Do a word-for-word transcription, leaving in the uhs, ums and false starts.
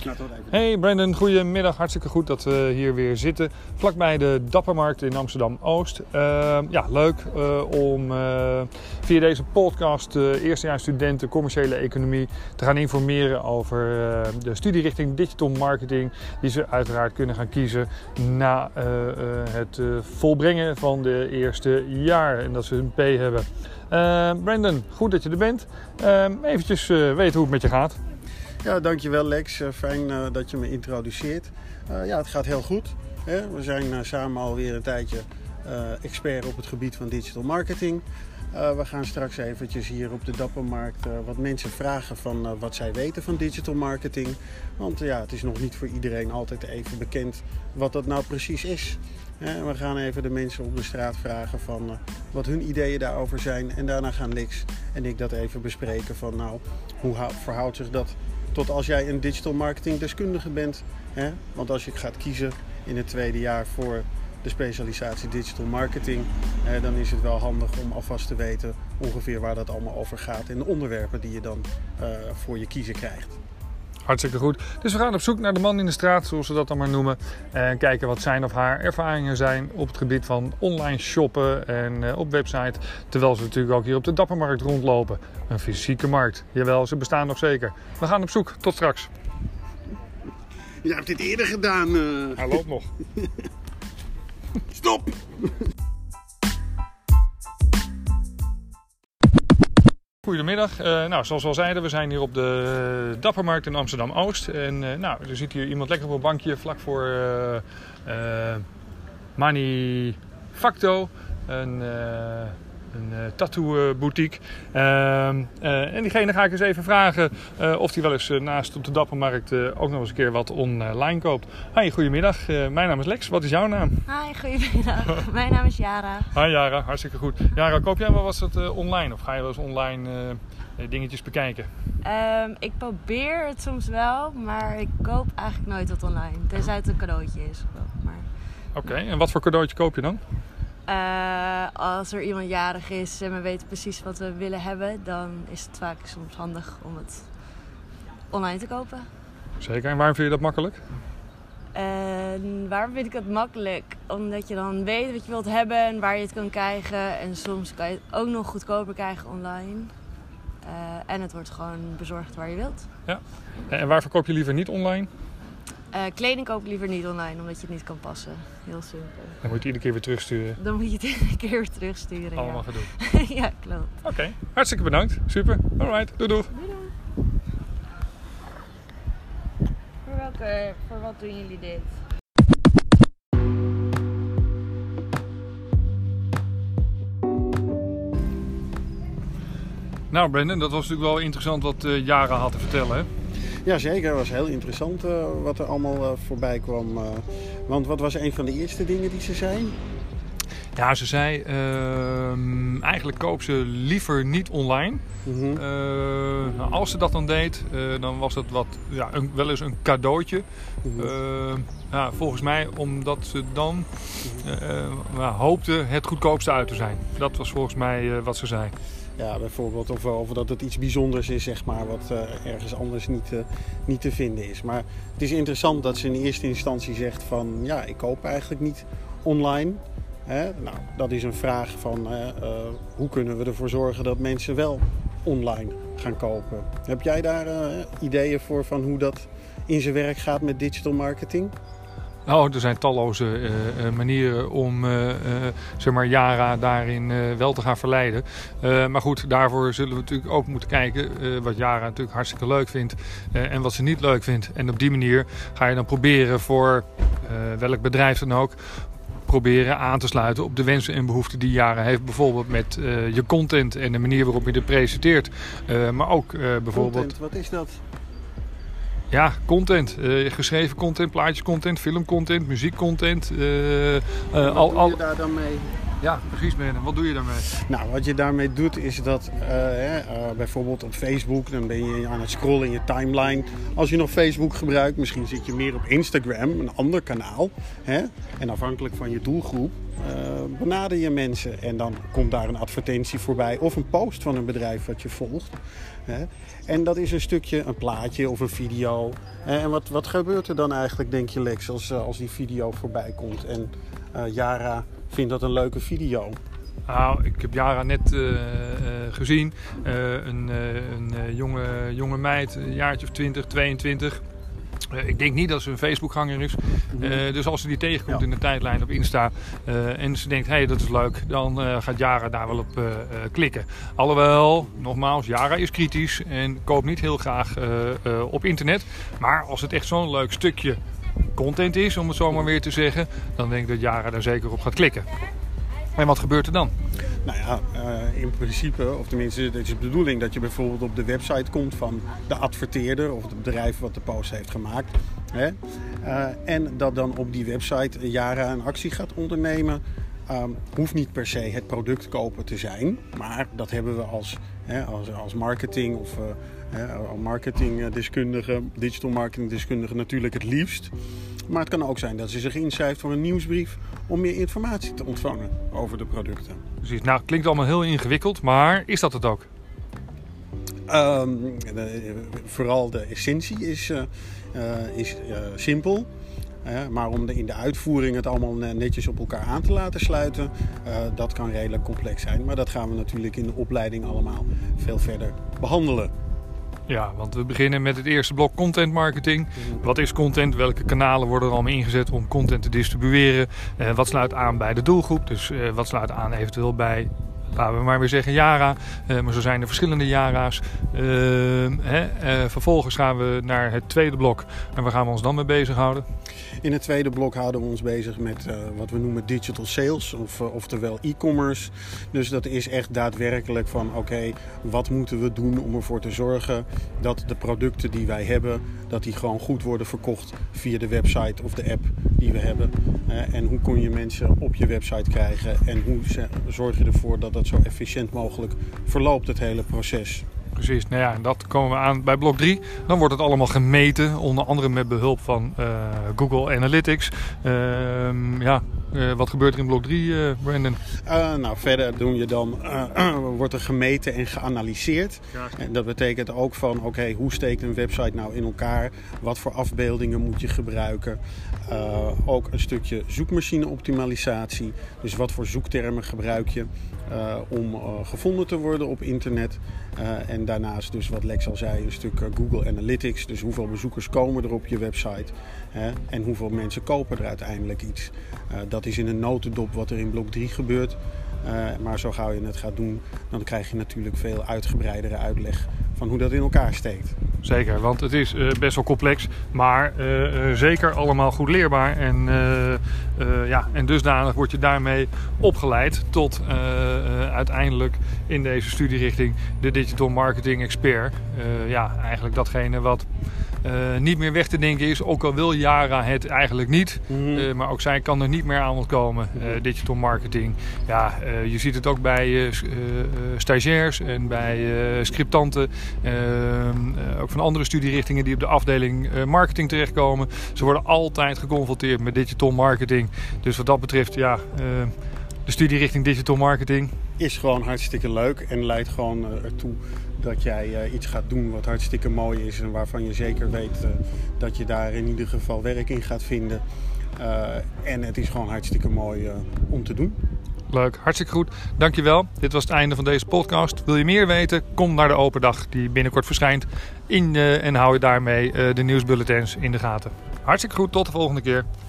Hey Brandon, goedemiddag. Hartstikke goed dat we hier weer zitten. Vlakbij de Dappermarkt in Amsterdam-Oost. Uh, ja, leuk uh, om uh, via deze podcast uh, eerstejaarsstudenten commerciële economie te gaan informeren over uh, de studierichting Digital Marketing. Die ze uiteraard kunnen gaan kiezen na uh, uh, het uh, volbrengen van de eerste jaar. En dat ze een P hebben. Uh, Brandon, goed dat je er bent. Uh, eventjes uh, weten hoe het met je gaat. Ja, dankjewel Lex. Uh, fijn uh, dat je me introduceert. Uh, ja, het gaat heel goed. Hè? We zijn uh, samen alweer een tijdje uh, expert op het gebied van digital marketing. Uh, we gaan straks eventjes hier op de Dappermarkt uh, wat mensen vragen van uh, wat zij weten van digital marketing. Want uh, ja, het is nog niet voor iedereen altijd even bekend wat dat nou precies is. Uh, we gaan even de mensen op de straat vragen van uh, wat hun ideeën daarover zijn. En daarna gaan Lex en ik dat even bespreken van nou, hoe verhoudt zich dat tot als jij een digital marketing deskundige bent. Hè? Want als je gaat kiezen in het tweede jaar voor de specialisatie digital marketing, eh, dan is het wel handig om alvast te weten ongeveer waar dat allemaal over gaat en de onderwerpen die je dan uh, voor je kiezen krijgt. Hartstikke goed. Dus we gaan op zoek naar de man in de straat, zoals we dat dan maar noemen. En kijken wat zijn of haar ervaringen zijn op het gebied van online shoppen en uh, op website. Terwijl ze natuurlijk ook hier op de Dappermarkt rondlopen. Een fysieke markt. Jawel, ze bestaan nog zeker. We gaan op zoek. Tot straks. Je hebt dit eerder gedaan. Uh... Hij loopt nog. Stop! Goedemiddag. Uh, nou, zoals we al zeiden, we zijn hier op de Dappermarkt in Amsterdam-Oost. En uh, nou, er zit hier iemand lekker op een bankje vlak voor uh, uh, Manifacto, een, uh, een uh, tattoo boutique. Uh, uh, en diegene ga ik eens even vragen uh, of hij wel eens uh, naast op de Dappermarkt uh, ook nog eens een keer wat online koopt. Hi, goedemiddag. Uh, mijn naam is Lex. Wat is jouw naam? Hi, goedemiddag. Mijn naam is Jara. Hi Jara, hartstikke goed. Jara, koop jij wel wat het, uh, online of ga je wel eens online uh, dingetjes bekijken? Um, ik probeer het soms wel, maar ik koop eigenlijk nooit wat online. Tenzij het een cadeautje is. Maar... Oké, okay, en wat voor cadeautje koop je dan? Uh, als er iemand jarig is en we weten precies wat we willen hebben, dan is het vaak soms handig om het online te kopen. Zeker, en waarom vind je dat makkelijk? En waarom vind ik het makkelijk? Omdat je dan weet wat je wilt hebben en waar je het kan krijgen. En soms kan je het ook nog goedkoper krijgen online. Uh, en het wordt gewoon bezorgd waar je wilt. Ja. En waar verkoop je liever niet online? Uh, kleding koop ik liever niet online, omdat je het niet kan passen. Heel simpel. Dan moet je het iedere keer weer terugsturen. Dan moet je het iedere keer weer terugsturen, Allemaal ja. gedoe. Ja, klopt. Oké, okay. Hartstikke bedankt. Super. Alright, doei doei. Doei doei. Voor welke, voor wat doen jullie dit? Nou Brandon, dat was natuurlijk wel interessant wat uh, Jara had te vertellen, hè? Jazeker, het was heel interessant uh, wat er allemaal uh, voorbij kwam. Uh, want wat was een van de eerste dingen die ze zei? Ja, ze zei uh, eigenlijk koop ze liever niet online. Mm-hmm. Uh, nou, als ze dat dan deed, uh, dan was dat wat, ja, een, wel eens een cadeautje. Mm-hmm. Uh, ja, volgens mij omdat ze dan uh, uh, hoopte het goedkoopste uit te zijn. Dat was volgens mij uh, wat ze zei. Ja, bijvoorbeeld of, of dat het iets bijzonders is, zeg maar, wat uh, ergens anders niet, uh, niet te vinden is. Maar het is interessant dat ze in eerste instantie zegt van ja, ik koop eigenlijk niet online. Hè? Nou, dat is een vraag van uh, uh, hoe kunnen we ervoor zorgen dat mensen wel online gaan kopen. Heb jij daar uh, ideeën voor van hoe dat in zijn werk gaat met digital marketing? Oh, er zijn talloze uh, uh, manieren om uh, uh, zeg maar Jara daarin uh, wel te gaan verleiden. Uh, maar goed, daarvoor zullen we natuurlijk ook moeten kijken uh, wat Jara natuurlijk hartstikke leuk vindt uh, en wat ze niet leuk vindt. En op die manier ga je dan proberen voor uh, welk bedrijf dan ook proberen aan te sluiten op de wensen en behoeften die Jara heeft. Bijvoorbeeld met uh, je content en de manier waarop je het presenteert. Uh, maar ook uh, bijvoorbeeld... Content, wat is dat? Ja, content. Uh, geschreven content, plaatjescontent, filmcontent, muziekcontent. Uh, uh, wat al, doe al... je daar dan mee? Ja, precies Brendan. Wat doe je daarmee? Nou, wat je daarmee doet is dat uh, uh, bijvoorbeeld op Facebook, dan ben je aan het scrollen in je timeline. Als je nog Facebook gebruikt, misschien zit je meer op Instagram, een ander kanaal. Hè? En afhankelijk van je doelgroep uh, benader je mensen en dan komt daar een advertentie voorbij of een post van een bedrijf wat je volgt. Hè? En dat is een stukje, een plaatje of een video. En wat, wat gebeurt er dan eigenlijk, denk je Lex, als, als die video voorbij komt en uh, Yara vindt dat een leuke video? Nou, ik heb Yara net uh, uh, gezien. Uh, een uh, een uh, jonge, jonge meid, een jaartje of twintig, tweeëntwintig. Uh, ik denk niet dat ze een Facebookganger is. Uh, dus als ze die tegenkomt ja. in de tijdlijn op Insta uh, en ze denkt, hé, hey, dat is leuk, dan uh, gaat Yara daar wel op uh, uh, klikken. Alhoewel, nogmaals, Yara is kritisch en koopt niet heel graag uh, uh, op internet. Maar als het echt zo'n leuk stukje content is, om het zo maar weer te zeggen, dan denk ik dat Yara daar zeker op gaat klikken. En wat gebeurt er dan? Nou ja, uh, in principe, of tenminste, het is de bedoeling dat je bijvoorbeeld op de website komt van de adverteerder of het bedrijf wat de post heeft gemaakt. Hè? Uh, en dat dan op die website Yara een actie gaat ondernemen. Um, hoeft niet per se het product kopen te zijn, maar dat hebben we als, hè, als, als marketing of uh, hè, marketingdeskundige, digital marketingdeskundige natuurlijk het liefst. Maar het kan ook zijn dat ze zich inschrijft voor een nieuwsbrief om meer informatie te ontvangen over de producten. Precies. Nou, klinkt allemaal heel ingewikkeld, maar is dat het ook? Um, de, vooral de essentie is, uh, uh, is uh, simpel. Uh, maar om de, in de uitvoering het allemaal netjes op elkaar aan te laten sluiten, uh, dat kan redelijk complex zijn. Maar dat gaan we natuurlijk in de opleiding allemaal veel verder behandelen. Ja, want we beginnen met het eerste blok content marketing. Wat is content? Welke kanalen worden er allemaal ingezet om content te distribueren? Uh, wat sluit aan bij de doelgroep? Dus uh, wat sluit aan eventueel bij, laten we maar weer zeggen, Yara. Uh, maar zo zijn er verschillende Yara's. Uh, hè? Uh, vervolgens gaan we naar het tweede blok. En waar gaan we ons dan mee bezighouden? In het tweede blok houden we ons bezig met uh, wat we noemen digital sales, of, uh, oftewel e-commerce. Dus dat is echt daadwerkelijk van oké, okay, wat moeten we doen om ervoor te zorgen dat de producten die wij hebben, dat die gewoon goed worden verkocht via de website of de app die we hebben. Uh, en hoe kun je mensen op je website krijgen en hoe zorg je ervoor dat dat zo efficiënt mogelijk verloopt, het hele proces. Precies, nou ja, dat komen we aan bij blok drie. Dan wordt het allemaal gemeten, onder andere met behulp van uh, Google Analytics. Uh, ja, uh, wat gebeurt er in blok drie, uh, Brandon? Uh, nou, verder doen je dan, uh, uh, wordt er gemeten en geanalyseerd. Ja. En dat betekent ook van, oké, okay, hoe steekt een website nou in elkaar? Wat voor afbeeldingen moet je gebruiken? Uh, ook een stukje zoekmachine-optimalisatie. Dus wat voor zoektermen gebruik je uh, om uh, gevonden te worden op internet? Uh, en daarnaast dus wat Lex al zei, een stuk uh, Google Analytics. Dus hoeveel bezoekers komen er op je website hè? En hoeveel mensen kopen er uiteindelijk iets. Uh, dat is in een notendop wat er in blok drie gebeurt. Uh, maar zo gauw je het gaat doen, dan krijg je natuurlijk veel uitgebreidere uitleg van hoe dat in elkaar steekt. Zeker, want het is uh, best wel complex, maar uh, uh, zeker allemaal goed leerbaar. En, uh, uh, ja, en dusdanig word je daarmee opgeleid tot uh, uh, uiteindelijk in deze studierichting de Digital Marketing Expert. Uh, ja, eigenlijk datgene wat uh, niet meer weg te denken is, ook al wil Yara het eigenlijk niet. Mm-hmm. Uh, maar ook zij kan er niet meer aan ontkomen, uh, digital marketing. Ja, uh, je ziet het ook bij uh, uh, stagiairs en bij uh, scriptanten. Uh, uh, ook van andere studierichtingen die op de afdeling uh, marketing terechtkomen. Ze worden altijd geconfronteerd met digital marketing. Dus wat dat betreft, ja, uh, de studierichting digital marketing is gewoon hartstikke leuk en leidt gewoon uh, ertoe dat jij uh, iets gaat doen wat hartstikke mooi is en waarvan je zeker weet uh, dat je daar in ieder geval werk in gaat vinden. Uh, en het is gewoon hartstikke mooi uh, om te doen. Leuk, hartstikke goed. Dankjewel. Dit was het einde van deze podcast. Wil je meer weten? Kom naar de open dag die binnenkort verschijnt. In, uh, en hou je daarmee uh, de nieuwsbulletins in de gaten. Hartstikke goed, tot de volgende keer.